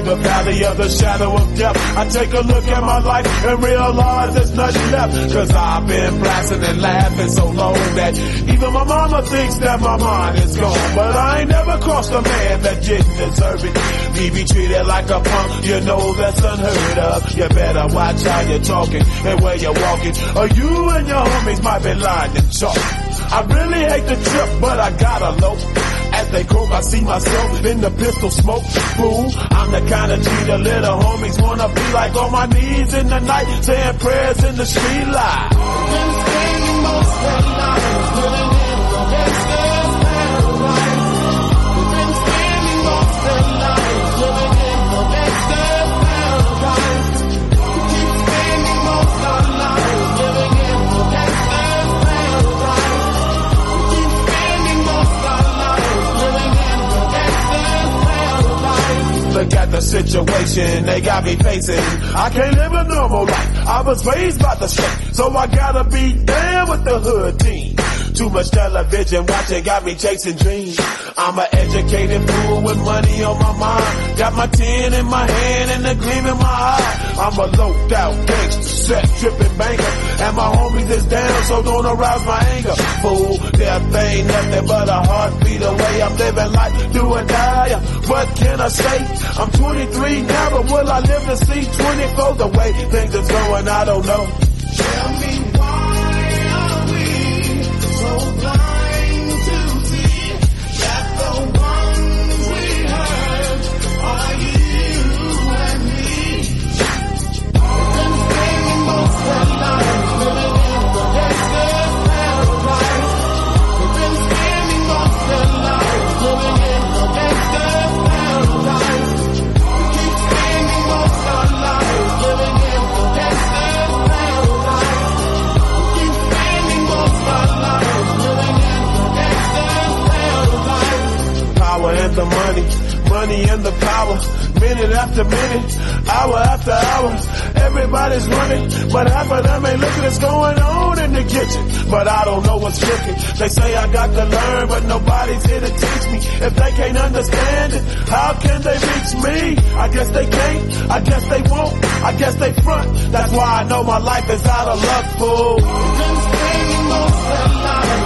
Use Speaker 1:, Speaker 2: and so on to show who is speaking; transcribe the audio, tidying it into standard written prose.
Speaker 1: the valley of the shadow of death. I take a look at my life and realize there's nothing left. Cause I've been blasting and laughing so long that even my mama thinks that my mind is gone. But I ain't never crossed a man that didn't deserve it. Me be treated like a punk, you know that's unheard of. You better watch how you're talking and where you're walking, or you and your homies might be lying to chalk. I really hate the trip, but I gotta low. As they croak, I see myself in the pistol smoke. Fool, I'm the kind of G the little homies wanna be like, on my knees in the night, saying prayers in the street light.
Speaker 2: Been spending most of their lives living in the gangster's paradise. Been spending most of their lives living in the gangster's paradise. Keep spending most of our lives living in the gangster's paradise. Keep spending most of our lives living in the gangster's paradise.
Speaker 1: Look at the situation they got me facing. I can't live a normal life. I was raised by the street, so I gotta be down with the hood team. Too much television watching got me chasing dreams. I'm an educated fool with money on my mind. Got my 10 in my hand and a gleam in my eye. I'm a loped out gangster, set tripping banker, and my homies is down, so don't arouse my anger. Fool, death ain't nothing but a heartbeat away. I'm living life, do or die. What can I say? I'm 23 now, but will I live to see 24? The way things are going, I don't know.
Speaker 2: Tell me why are we so blind to see that the ones we hurt are you and me? Been spending most of their lives living in the gangster's paradise. Been spending most of their lives living in the gangster's paradise. Keep spending most of our lives living in the gangster's paradise. Keep spending most of our lives living in the gangster's paradise.
Speaker 1: Power and the money, money and the power. Minute after minute, hour after hour, everybody's running, but half of them ain't looking what's going on in the kitchen. But I don't know what's cooking. They say I got to learn, but nobody's here to teach me. If they can't understand it, how can they reach me? I guess they can't, I guess they won't, I guess they front. That's why I know my life is out of luck, fool.
Speaker 2: Been spending most of their lives